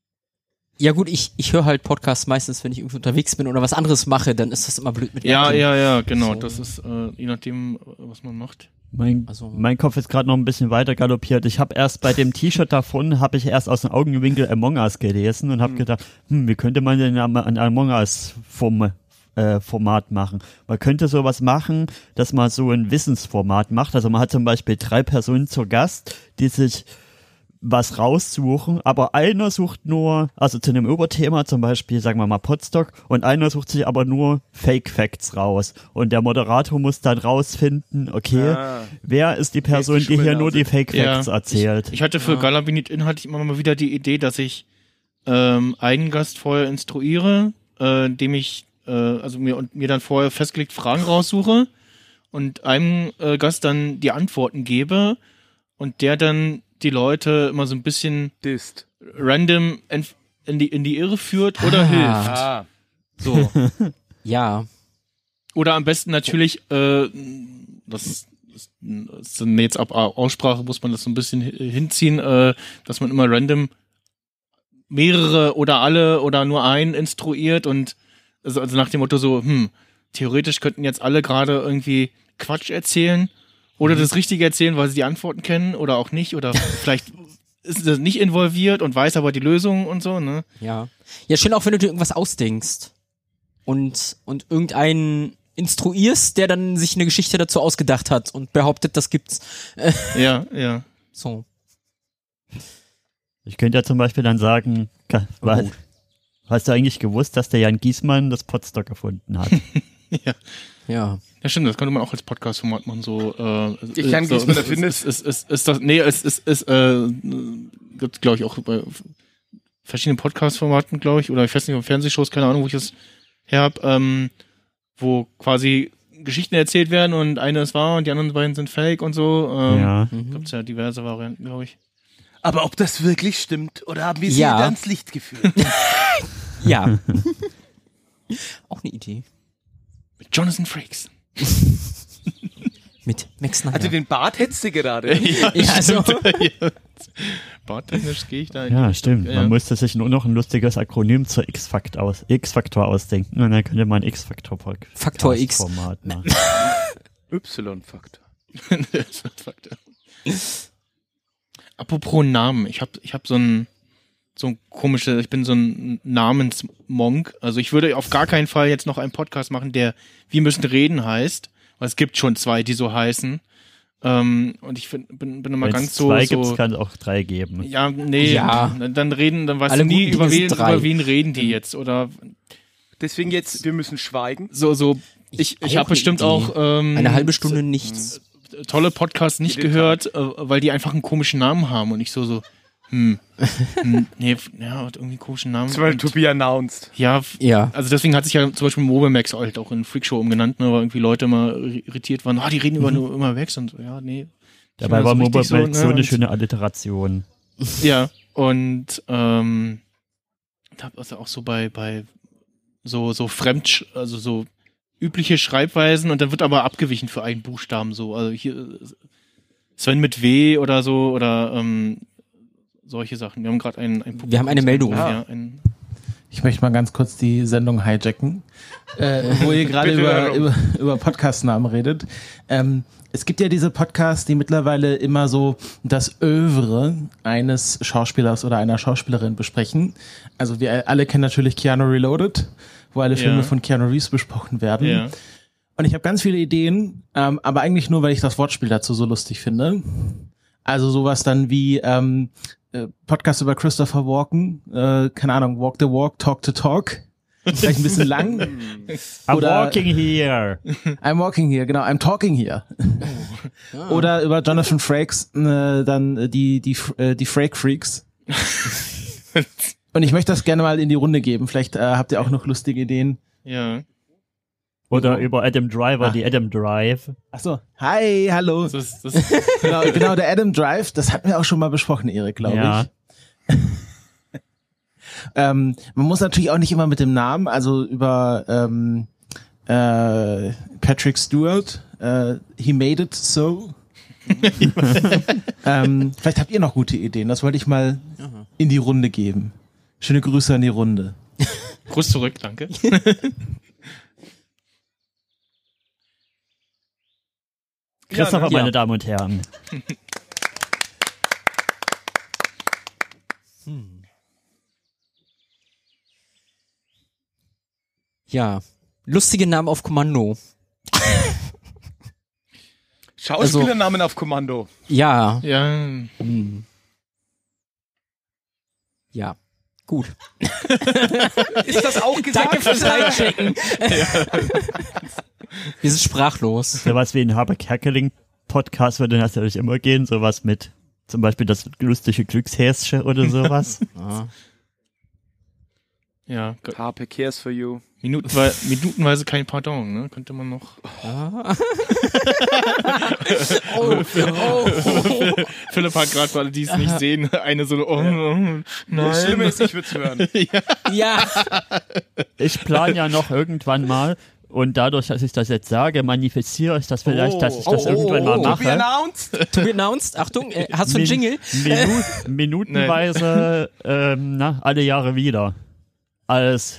Ja gut, ich, ich höre halt Podcasts meistens, wenn ich irgendwie unterwegs bin oder was anderes mache, dann ist das immer blöd mit Ja, Action. ja, ja, genau. So. Das ist äh, je nachdem, äh, was man macht. Mein, Also- mein Kopf ist gerade noch ein bisschen weiter galoppiert. Ich habe erst bei dem T-Shirt davon, habe ich erst aus dem Augenwinkel Among Us gelesen und habe gedacht, hm, wie könnte man denn am- ein Among Us Form, äh, Format machen? Man könnte sowas machen, dass man so ein Wissensformat macht. Also man hat zum Beispiel drei Personen zu Gast, die sich was raussuchen, aber einer sucht nur, also zu einem Oberthema, zum Beispiel, sagen wir mal Podstock, und einer sucht sich aber nur Fake Facts raus. Und der Moderator muss dann rausfinden, okay, Ah. wer ist die Person, Wer ist die die hier nur die Schummelnase? Fake Facts erzählt? Ich, ich hatte für Galabinit In hatte ich immer mal wieder die Idee, dass ich ähm, einen Gast vorher instruiere, äh, dem ich äh, also mir und mir dann vorher festgelegt Fragen raussuche und einem äh, Gast dann die Antworten gebe und der dann die Leute immer so ein bisschen Dist. random in, in die in die Irre führt oder Ah. hilft. Ah. So. Ja. Oder am besten natürlich, äh, das, das, das ist jetzt ab Aussprache muss man das so ein bisschen hi- hinziehen, äh, dass man immer random mehrere oder alle oder nur einen instruiert und also, also nach dem Motto so, hm, theoretisch könnten jetzt alle gerade irgendwie Quatsch erzählen oder das Richtige erzählen, weil sie die Antworten kennen oder auch nicht oder vielleicht ist das nicht involviert und weiß aber die Lösung und so, ne? Ja. Ja, schön auch, wenn du dir irgendwas ausdenkst und, und irgendeinen instruierst, der dann sich eine Geschichte dazu ausgedacht hat und behauptet, das gibt's. Ja, ja. So. Ich könnte ja zum Beispiel dann sagen, ka- was, hast du eigentlich gewusst, dass der Jan Giesmann das Podstock erfunden hat? ja. Ja. Ja, stimmt, das könnte man auch als Podcast-Format machen, so, äh, Ich kann so, gießen, wenn er findet. ist, ist, ist, ist das, nee, es ist, ist, äh, gibt, glaube ich, auch bei verschiedenen Podcast-Formaten, glaube ich, oder ich weiß nicht, Fernsehshows, keine Ahnung, wo ich das her hab, ähm, wo quasi Geschichten erzählt werden und eine ist wahr und die anderen beiden sind fake und so. Ähm, Ja. Gibt's ja diverse Varianten, glaube ich. Aber ob das wirklich stimmt oder haben wir sie Ja. ans Licht geführt? Ja. Auch eine Idee. Mit Jonathan Frakes. Mit Max Snyder. Also den Bart hättest du gerade. ja, ja, also, Barttechnisch gehe ich da in Ja, die stimmt. Richtung, Man ja. musste sich nur noch ein lustiges Akronym zur X-Faktor aus, X-Faktor ausdenken und dann könnte man X-Faktor Faktor X. Format machen. Y-Faktor. Faktor. Apropos Namen, ich habe ich hab so ein so ein komische, ich bin so ein Namensmonk. Also ich würde auf gar keinen Fall jetzt noch einen Podcast machen, der Wir müssen reden heißt, weil es gibt schon zwei, die so heißen. Ähm, und ich find, bin, bin immer Wenn ganz es so zwei so gibt, kann es auch drei geben. ja, nee, Ja. Dann, dann reden, dann weißt Alle du nie, guten über Dinge wen, sind drei. über wen reden die jetzt oder Deswegen jetzt, wir müssen schweigen. so so. Ich, ich auch habe bestimmt eine auch ähm, eine halbe Stunde nichts. tolle Podcasts nicht Jeden gehört, äh, weil die einfach einen komischen Namen haben und ich so so hm, hm nee, f- ja, hat irgendwie einen komischen Namen. Zum Beispiel Und- to be announced. Ja, f- Ja. also deswegen hat sich ja zum Beispiel Mobemax halt auch in Freakshow umgenannt, ne, weil irgendwie Leute immer irritiert waren, ah, die reden über nur immer weg und so, ja, nee. Dabei Ich war meine, das Mobile richtig so, ne, eine und- schöne Alliteration. Ja, und ähm, da also auch so bei bei so so fremd, also so übliche Schreibweisen und dann wird aber abgewichen für einen Buchstaben so. Also hier äh, Sven mit W oder so oder ähm, solche Sachen. Wir haben gerade ein, ein Wir haben eine Meldung. Ja, ein, Ich möchte mal ganz kurz die Sendung hijacken, äh, wo ihr gerade Bitte über, darum. über, über Podcast-Namen redet. Ähm, es gibt ja diese Podcasts, die mittlerweile immer so das Övre eines Schauspielers oder einer Schauspielerin besprechen. Also wir alle kennen natürlich Keanu Reloaded, wo alle Ja. Filme von Keanu Reeves besprochen werden. ja. Und ich habe ganz viele Ideen, ähm, aber eigentlich nur, weil ich das Wortspiel dazu so lustig finde. Also sowas dann wie ähm, äh, Podcast über Christopher Walken, äh, keine Ahnung, Walk the Walk, Talk the Talk. Vielleicht ein bisschen lang. I'm Oder- walking here. I'm walking here, genau, I'm talking here. Oder über Jonathan Frakes, äh, dann äh, die die äh, die Frake Freaks. Und ich möchte das gerne mal in die Runde geben. Vielleicht äh, habt ihr auch noch lustige Ideen. Ja. Oder über Adam Driver, Ah. die Adam Drive. Ach so, hi, hallo. Das ist, das ist, Genau, genau, der Adam Drive, das hatten wir auch schon mal besprochen, Erik, glaube Ja. ich. Ähm, man muss natürlich auch nicht immer mit dem Namen, also über ähm, äh, Patrick Stewart, äh, He Made It So. ähm, vielleicht habt ihr noch gute Ideen, das wollte ich mal in die Runde geben. Schöne Grüße an die Runde. Gruß zurück, danke. Christopher, ne? meine Ja. Damen und Herren. Ja. Lustige Namen auf Kommando. Schauspielernamen auf Kommando. Ja. Ja. Hm. Ja. Gut. Ist das auch gesagt? Danke fürs Einchecken. Wir sind sprachlos. Sowas wie ein Habeck-Kerkeling-Podcast würde natürlich immer gehen. Sowas mit zum Beispiel das lustige Glückshäsche oder sowas. Ja. Ja. Gott. Harpe cares for you. Minutenwe minutenweise kein Pardon, ne? Könnte man noch. Ah. oh, oh. Philipp hat gerade, für alle, die es nicht sehen, eine so, oh, oh, Das Schlimme nein. ist, ich würde es hören. Ja. Ich plane ja noch irgendwann mal und dadurch, dass ich das jetzt sage, manifestiere ich das vielleicht, dass ich das Oh, oh, irgendwann mal oh, To be mache. announced. To be announced. Achtung, äh, hast du einen Min- Jingle? Minu minutenweise ähm, na, alle Jahre wieder. Als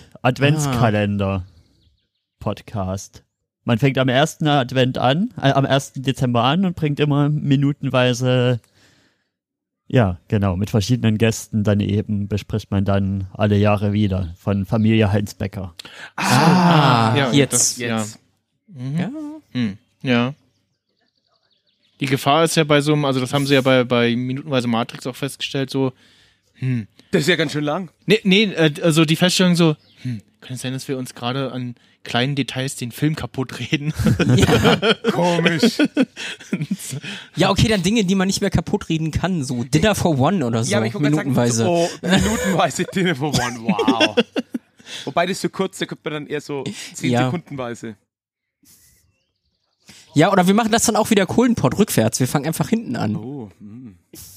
Adventskalender-Podcast. Man fängt am ersten Advent an, äh, am ersten Dezember an und bringt immer minutenweise, ja, genau, mit verschiedenen Gästen dann eben bespricht man dann alle Jahre wieder von Familie Heinz Becker. Ah, ja, jetzt. das- Jetzt. Mhm. Ja. Hm. Ja. Die Gefahr ist ja bei so einem, also das haben sie ja bei, bei Minutenweise Matrix auch festgestellt, so, hm. Das ist ja ganz schön lang. Nee, nee, äh, also die Feststellung so, hm, Kann es sein, dass wir uns gerade an kleinen Details den Film kaputt reden? Ja. Komisch. Ja, okay, dann Dinge, die man nicht mehr kaputt reden kann, so Dinner for One oder so, Ja, aber ich wollte gerade minutenweise. sagen, so, oh, minutenweise Dinner for One, wow. Wobei das so kurz, da könnte man dann eher so zehn Ja. Sekundenweise. Ja, oder wir machen das dann auch wieder Kohlenpott rückwärts. Wir fangen einfach hinten an. Oh, mm.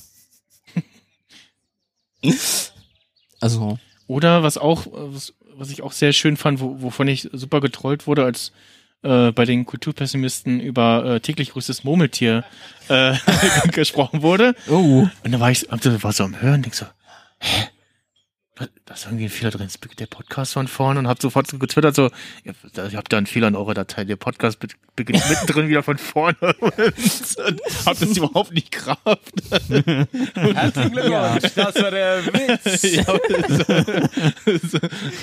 Also, Oder was auch, was, was ich auch sehr schön fand, wo, wovon ich super getrollt wurde, als äh, bei den Kulturpessimisten über äh, täglich grüßtes Murmeltier äh, gesprochen wurde. oh. Und da war ich, war so am Hören, denk so, hä? Da ist irgendwie ein Fehler drin, ist der Podcast von vorne und hab sofort so getwittert, so, ihr, ihr habt da einen Fehler in eurer Datei, der Podcast be- beginnt mittendrin wieder von vorne und hab das überhaupt nicht gerafft. Herzlichen Glückwunsch, das war der Witz. Ja, so, so.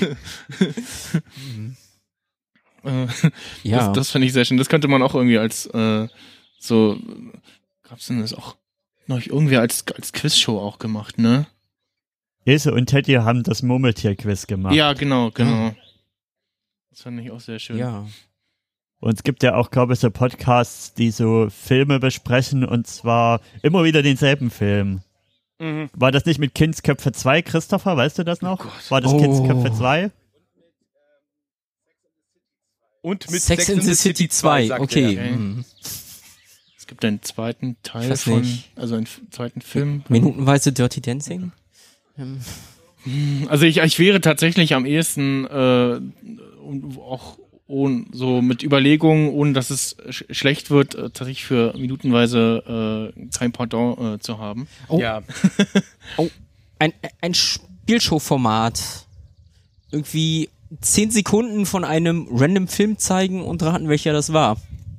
Äh, Ja. Das, das fand ich sehr schön. Das könnte man auch irgendwie als äh, so, gab's denn das auch noch irgendwie als, als Quizshow auch gemacht, ne? Ilse und Teddy haben das Murmeltier-Quiz gemacht. Ja, genau, genau. Das fand ich auch sehr schön. Ja. Und es gibt ja auch, glaube ich, so Podcasts, die so Filme besprechen und zwar immer wieder denselben Film. Mhm. War das nicht mit Kindsköpfe zwei, Christopher? Weißt du das noch? Gott. War das Oh. Kindsköpfe zwei? Und mit Sex in the City zwei, sagt okay. er. Okay. Mhm. Es gibt einen zweiten Ich Teil weiß von, nicht. also einen f- zweiten Film. Minutenweise Dirty Dancing? Ähm, Also ich, ich wäre tatsächlich am ehesten äh, und auch ohne, so mit Überlegungen, ohne dass es sch schlecht wird, äh, tatsächlich für minutenweise äh, kein Pardon äh, zu haben. Oh. Ja. Ein, ein Spielshow-Format. Irgendwie zehn Sekunden von einem random Film zeigen und raten, welcher das war.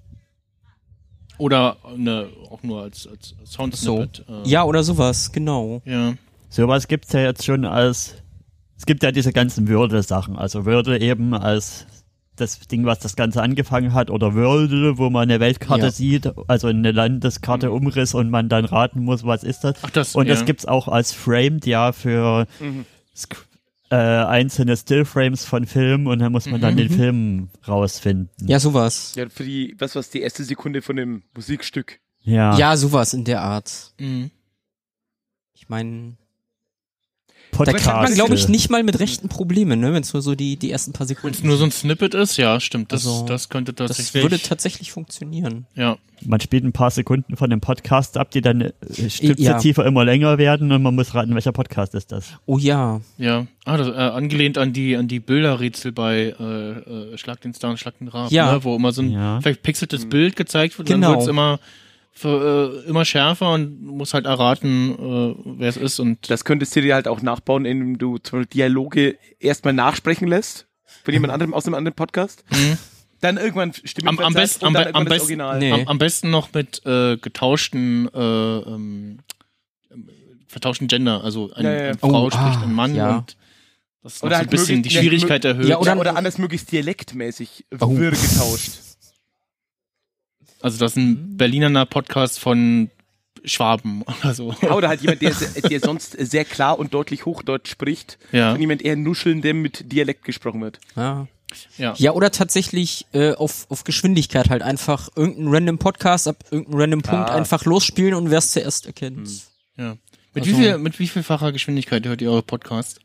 Oder ne, auch nur als, als Soundsnippet. Äh, Ja, oder sowas, genau. Ja. Sowas gibt's ja jetzt schon als, es gibt ja diese ganzen Würde-Sachen. Also Würde eben als das Ding, was das Ganze angefangen hat, oder Würde, wo man eine Weltkarte Ja. sieht, also eine Landeskarte Umriss und man dann raten muss, was ist das. Ach, das, Und ja. das gibt's auch als Framed, ja, für Mhm. Sk- äh, einzelne Stillframes von Filmen und dann muss man dann den Film rausfinden. Ja, sowas. Ja, für die, was was die erste Sekunde von dem Musikstück. Ja, Ja, sowas in der Art. Mhm. Ich meine, da Podcast. kriegt man, glaube ich, nicht mal mit rechten Probleme, ne, wenn es nur so die, die ersten paar Wenn Sekunden es nur so ein Snippet ist, ja, stimmt. Das, Also, das könnte Das tatsächlich. würde tatsächlich funktionieren. ja. Man spielt ein paar Sekunden von dem Podcast ab, die dann äh, Stück Ja. tiefer immer länger werden und man muss raten, welcher Podcast ist das. Oh ja. Ja, ah, das, äh, angelehnt an die an die Bilderrätsel bei äh, äh, Schlag den Star und Schlag den Rab, Ja. ne? Wo immer so ein Ja. verpixeltes Bild gezeigt wird, Genau. dann wird's immer für, äh, immer schärfer und du musst halt erraten, äh, wer es ist und Das könntest du dir halt auch nachbauen, indem du zum Beispiel Dialoge erstmal nachsprechen lässt von jemand anderem aus einem anderen Podcast. Mhm. Dann irgendwann Stimmen Am- am verzerrst besten- und am dann be- irgendwann am das besten- Original. Nee. am, am besten noch mit äh, getauschten äh, ähm, vertauschten Gender, also eine, Ja, ja. eine Frau Oh, spricht ah, einen Mann ja. und das noch Oder so halt ein bisschen möglichst- die ja, Schwierigkeit mö- erhöht. Ja, Oder, oder- oder anders möglichst dialektmäßig Oh. wirr getauscht. Also das ist ein Berliner Podcast von Schwaben oder so. Ja, oder halt jemand, der, der sonst sehr klar und deutlich Hochdeutsch spricht. Ja. Und jemand eher nuscheln, der mit Dialekt gesprochen wird. Ja. Ja. Ja, oder tatsächlich äh, auf, auf Geschwindigkeit halt einfach irgendeinen random Podcast ab irgendeinem random Punkt Ah. einfach losspielen und wer es zuerst erkennt. Ja. Mit Also- wie viel, mit wie vielfacher Geschwindigkeit hört ihr eure Podcast?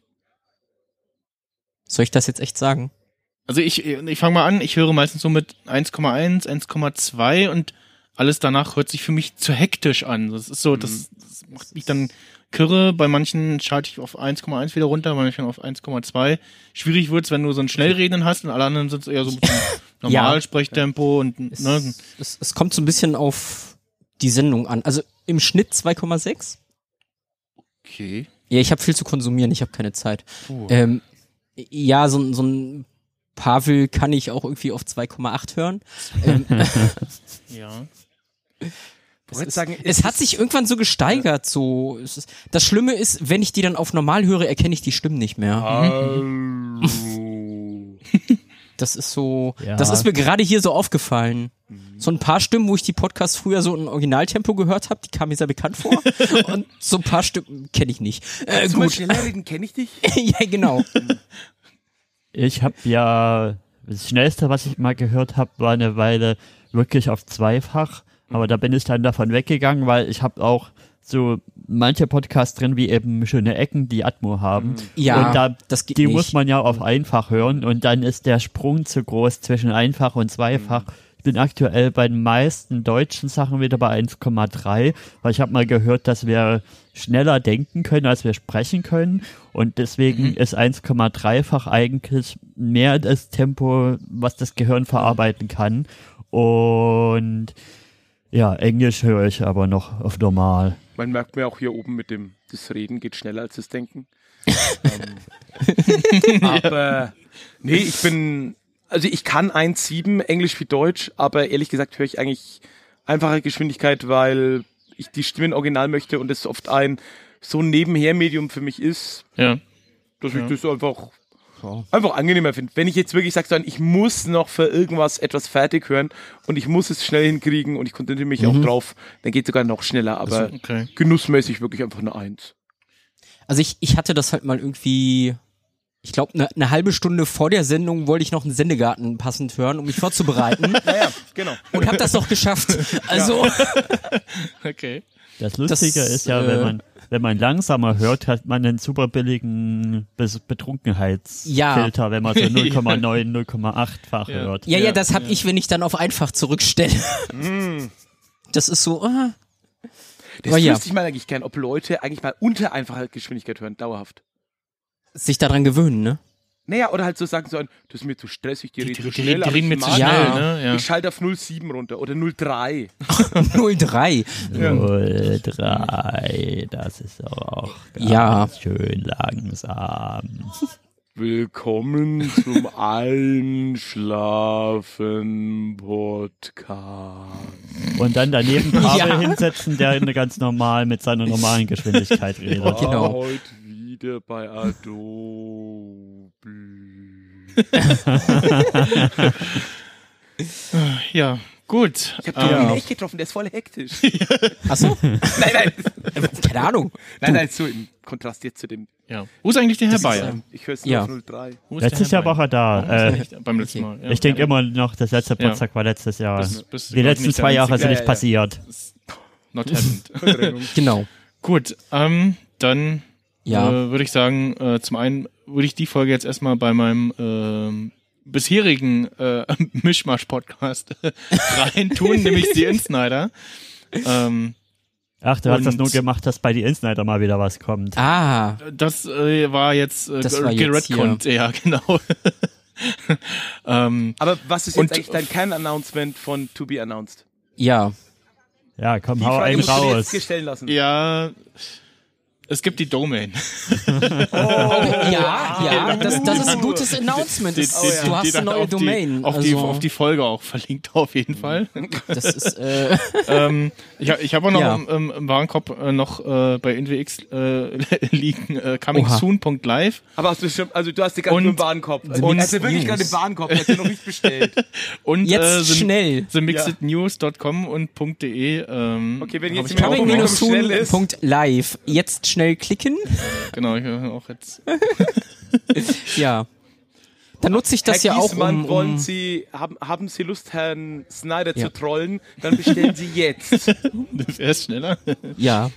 Soll ich das jetzt echt sagen? Also ich, ich fange mal an, ich höre meistens so mit eins Komma eins, eins Komma zwei und alles danach hört sich für mich zu hektisch an. Das ist so, das, das macht mich dann kirre. Bei manchen schalte ich auf eins Komma eins wieder runter, bei manchen auf eins Komma zwei. Schwierig wird's, wenn du so ein Schnellreden hast und alle anderen sind eher so mit einem Normalsprechtempo und Es, ne, es, es kommt so ein bisschen auf die Sendung an. Also im Schnitt zwei Komma sechs. okay. Ja, ich habe viel zu konsumieren, ich habe keine Zeit. Puh. Ähm, ja, so, so ein Pavel kann ich auch irgendwie auf zwei Komma acht hören. Ähm, Ja. Ich wollte es, sagen, es hat sich irgendwann so gesteigert. So, es ist, das Schlimme ist, wenn ich die dann auf normal höre, erkenne ich die Stimmen nicht mehr. Das ist so, Ja. das ist mir gerade hier so aufgefallen. So ein paar Stimmen, wo ich die Podcasts früher so in Originaltempo gehört habe, die kamen mir sehr bekannt vor. Und so ein paar Stimmen kenne ich nicht. Äh, Zum gut. Beispiel reden kenne ich dich. Ja, genau. Ich habe ja, das Schnellste, was ich mal gehört habe, war eine Weile wirklich auf zweifach. Aber da bin ich dann davon weggegangen, weil ich habe auch so manche Podcasts drin, wie eben Schöne Ecken, die Atmo haben. Ja, und da, das geht die nicht. muss man ja auf einfach hören und dann ist der Sprung zu groß zwischen einfach und zweifach. Ich bin aktuell bei den meisten deutschen Sachen wieder bei eins Komma drei, weil ich habe mal gehört, dass wir schneller denken können, als wir sprechen können und deswegen mhm. ist eins Komma drei-fach eigentlich mehr das Tempo, was das Gehirn verarbeiten kann. Und ja, Englisch höre ich aber noch auf normal. Man merkt mir auch hier oben mit dem, das Reden geht schneller als das Denken. ähm, aber nee, ich bin, also ich kann eins Komma sieben, Englisch wie Deutsch, aber ehrlich gesagt höre ich eigentlich einfache Geschwindigkeit, weil ich die Stimmen original möchte und es oft ein so ein Nebenher-Medium für mich ist, Ja. dass Ja. ich das einfach einfach angenehmer finde. Wenn ich jetzt wirklich sage, so, ich muss noch für irgendwas etwas fertig hören und ich muss es schnell hinkriegen und ich konzentriere mich Mhm. auch drauf, dann geht es sogar noch schneller, aber Also, okay. genussmäßig wirklich einfach eine Eins. Also ich, ich hatte das halt mal irgendwie, ich glaube, eine ne halbe Stunde vor der Sendung wollte ich noch einen Sendegarten passend hören, um mich vorzubereiten. Naja, genau. Und habe das doch geschafft. Also, Okay. Das Lustige Das, ist ja, äh, wenn man wenn man langsamer hört, hat man einen super billigen Bes- Betrunkenheitsfilter, Ja. wenn man so null Komma neun, null Komma acht-fach Ja. hört. ja, ja, Ja, das hab ja. ich, wenn ich dann auf einfach zurückstelle. Das ist so, ah. Das Aber ja. wüsste ich mal eigentlich gern, ob Leute eigentlich mal unter einfacher Geschwindigkeit hören, dauerhaft. Sich daran gewöhnen, ne? Naja, oder halt so sagen sollen, das ist mir zu stressig, die, Die, reden die, zu die, schnell, die aber reden ich mir zu mag schnell, Ja. ne? Ja. Ich schalte auf null Komma sieben runter oder null Komma drei. null Komma drei. null Komma drei, das ist auch ganz Ja. schön langsam. Willkommen zum Einschlafen-Podcast. Und dann daneben Kabel Ja. hinsetzen, der ganz normal mit seiner normalen Geschwindigkeit redet. War Genau. heute wieder bei Adobe. Ja, gut. Ich habe Tobi Ähm, echt getroffen, der ist voll hektisch. Achso? nein, nein. Keine Ahnung. Nein, nein, so im Kontrast jetzt zu dem. ja. Wo ist eigentlich der Herr Das ist, Bayer? ähm, Ich höre es nur Ja. auf null Komma drei. Wo ist der Letztes Herr Jahr war Bayer? er da. Warum ist er Äh, nicht beim letzten Mal. Ja. ich denke immer noch, das letzte Ja. Potsdam war letztes Jahr. Bist- bist, Die glaub ich, letzten nicht zwei der Jahre Einzige. sind nicht Ja, ja. passiert. Not happened. Genau. Gut, ähm, dann Ja. äh, würde ich sagen, äh, zum einen würde ich die Folge jetzt erstmal bei meinem ähm, bisherigen äh, Mischmasch-Podcast reintun, nämlich The Insnider. Ähm, Ach, du hast das Und- nur gemacht, dass bei die Insnider mal wieder was kommt. Ah, das äh, war jetzt äh, Das war jetzt geredconnt, ja, genau. ähm, Aber was ist jetzt Und- eigentlich dein Kern-Announcement von To Be Announced? ja. Ja, komm, Die hau Frage einen musst du dir raus. jetzt stellen lassen. ja, es gibt die Domain. Ja, ja, das, das ist ein gutes Announcement. Die- Das, die- du die hast dann eine neue auf die- Domain. Auf, die, also, auf die Folge auch verlinkt auf jeden Fall. das ist, äh, ähm, ich ich habe auch noch Ja. im, im, im Warenkorb äh, noch äh, bei N W X äh, liegen äh, coming Oha. soon punkt live Aber hast du schon, also du hast die gerade Und- nur im Warenkorb. Also, Und- er hat ja wirklich gerade im Warenkorb, er hat ja noch nicht bestellt. und jetzt äh, the, schnell. the mixed news punkt com und .de. Ähm, Okay, wenn hab jetzt ich jemand auch Coming noch. minus soon schnell ist. Punkt live. Jetzt schnell klicken. Genau, ich habe auch jetzt. Ja. Dann nutze ich das Herr ja auch, Giesmann, um, wollen um Sie, haben, haben Sie Lust, Herrn Snyder Ja. zu trollen? Dann bestellen Sie jetzt. Wer ist schneller? ja.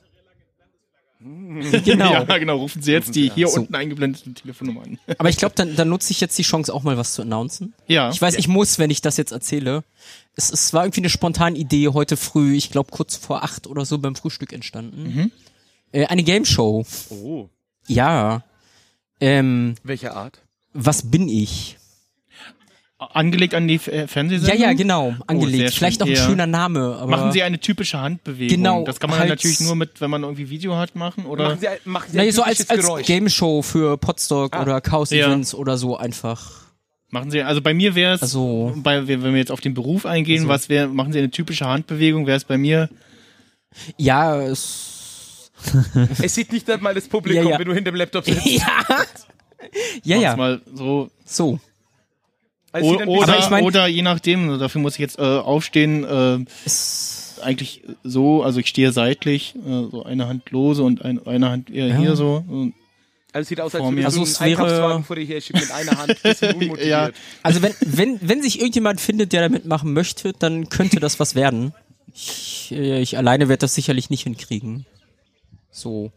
Genau. Ja, genau. Rufen Sie jetzt die hier So. unten eingeblendete Telefonnummer an. Aber ich glaube, dann, dann nutze ich jetzt die Chance, auch mal was zu announcen. Ja. Ich weiß, ich muss, wenn ich das jetzt erzähle. Es, es war irgendwie eine spontane Idee heute früh, ich glaube kurz vor acht oder so beim Frühstück entstanden. Mhm. Äh, eine Game Show. Oh, Ja. Ähm, welche Art? was bin ich? Angelegt an die F- äh, Ja, Fernsehsendung? ja, genau, sehr angelegt. schön. Vielleicht auch ein Ja. schöner Name, aber Machen Sie eine typische Handbewegung. Genau, Das kann man halt- natürlich nur mit, wenn man irgendwie Video hat, machen, oder? Machen Sie, ein- machen Sie ein naja, so als, typisches als Geräusch. Game Show für Podstock Ah. oder Chaos Ja. Events oder so einfach. Machen Sie, also bei mir wäre es, Also- bei, wenn wir jetzt auf den Beruf eingehen, Also- was wäre, machen Sie eine typische Handbewegung, wäre es bei mir, Ja, es, Es sieht nicht einmal das Publikum, Ja, ja. wenn du hinter dem Laptop sitzt. ja. Ja, mach's ja, mal so, so. Also es sieht ein o- bisschen- oder, Aber ich mein- oder je nachdem, dafür muss ich jetzt äh, aufstehen, äh, Es, eigentlich so, also ich stehe seitlich, äh, so eine Hand lose und ein, eine Hand eher Ja. hier so. Und Also sieht aus, als Vor würde mir. Also so es ein wäre- Einkaufswagen vor dir her schieben mit einer Hand, bisschen unmotiviert. Ja. Also wenn, wenn, wenn sich irgendjemand findet, der da mitmachen möchte, dann könnte das was werden. Ich, äh, ich alleine werde das sicherlich nicht hinkriegen. So.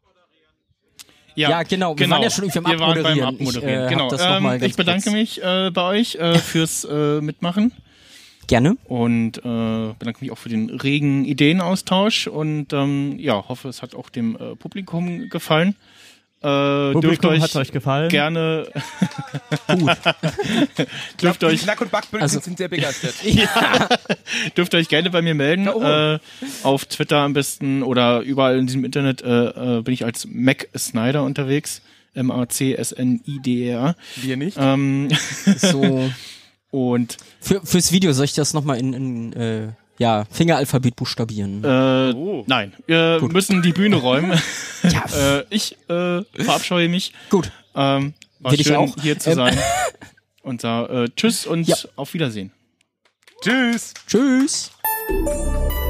Ja, genau. Wir waren ja schon irgendwie am Wir waren beim Abmoderieren. Ich, Abmoderieren. äh, hab genau. das noch mal ähm, ganz ich bedanke kurz. mich äh, bei euch äh, fürs äh, Mitmachen Gerne. und äh, bedanke mich auch für den regen Ideenaustausch und ähm, ja, hoffe, es hat auch dem äh, Publikum gefallen. Äh, dürft Publikum euch hat euch gefallen? gerne gut dürft Die euch Knack- und Backböllchen Also- sind sehr begeistert. dürft ihr euch gerne bei mir melden. Ja, oh. Äh, auf Twitter am besten oder überall in diesem Internet äh, äh, bin ich als Mac Snyder unterwegs. M A C S N I D E R. Wir nicht. Ähm, So. und Für, fürs Video soll ich das nochmal in, in äh, ja, Fingeralphabet buchstabieren. äh, Oh. nein, wir Gut. müssen die Bühne räumen. Ja, äh, ich äh, verabscheue mich. gut. Ähm, war Will ich schön, auch. hier zu Ähm. sein. Und da äh, tschüss und Ja. auf Wiedersehen. Tschüss. Tschüss.